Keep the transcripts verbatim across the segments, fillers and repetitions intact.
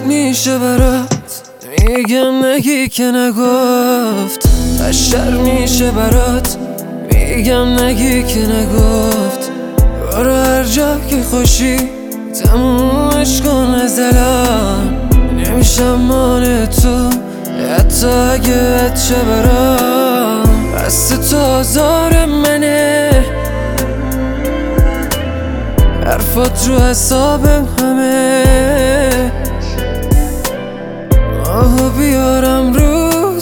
میشه برات میگم نگی که نگفت، بشر میشه برات میگم نگی که نگفت. برو هر جا که خوشی تمومش کن از الان، نمیشم مانع تو حتی اگه بچه برام. دست تو آزار منه، حرفات رو حسابم همه، آهو بیارم رو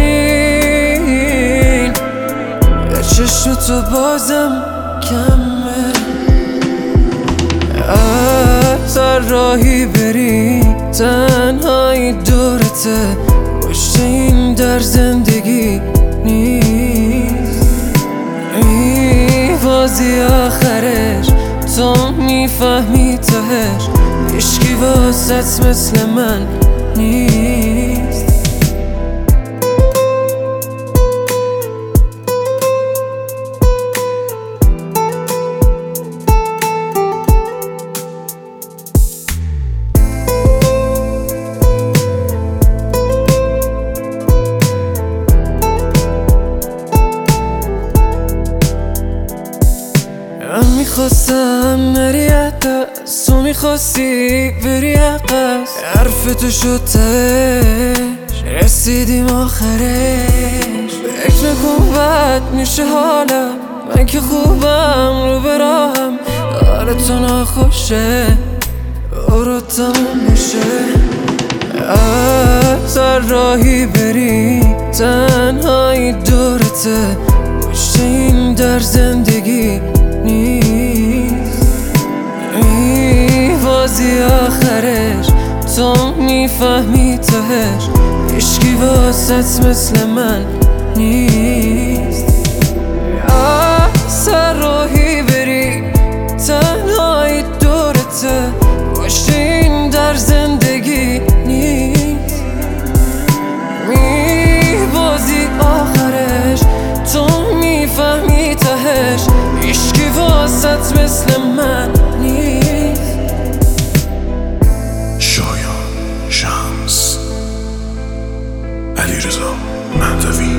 زمین به چشم تو بازم کمه. از هر راهی بری تنهایی دورته، پشت این در زندگی نیست. این بازی آخرش تو میفهمی تهش، هیچکی واسط مثل من نیست. من میخواستم نری عدس، تو میخواستی بری عقص، حرف تو شد تهش رسیدیم آخرش. فکر نکن بد میشه حالم، من که خوبم رو براهم، حال تو ناخوشه برو تموم بشه. از هر راهی بری تنهایی دورته، پشت این در زندگی نیست. این بازی آخرش تو میفهمی تهش، هیچکی واسط مثل من نیست. از هر راهی بری تنهایی دورته، پشت این در زندگی نیست. می بازی آخرش تو میفهمی تهش، هیچکی واسط مثل من نیست. شایان شمس، علیرضا مهدوی.